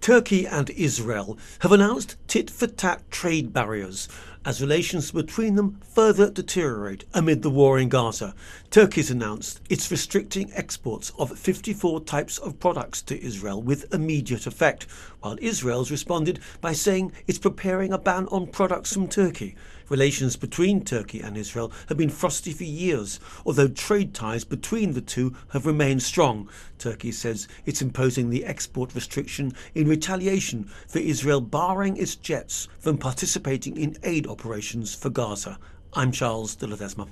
Turkey and Israel have announced tit-for-tat trade barriers as relations between them further deteriorate amid the war in Gaza. Turkey's announced it's restricting exports of 54 types of products to Israel with immediate effect, while Israel's responded by saying it's preparing a ban on products from Turkey. Relations between Turkey and Israel have been frosty for years, although trade ties between the two have remained strong. Turkey says it's imposing the export restriction in retaliation for Israel barring its jets from participating in aid operations for Gaza. I'm Charles de Ledesma.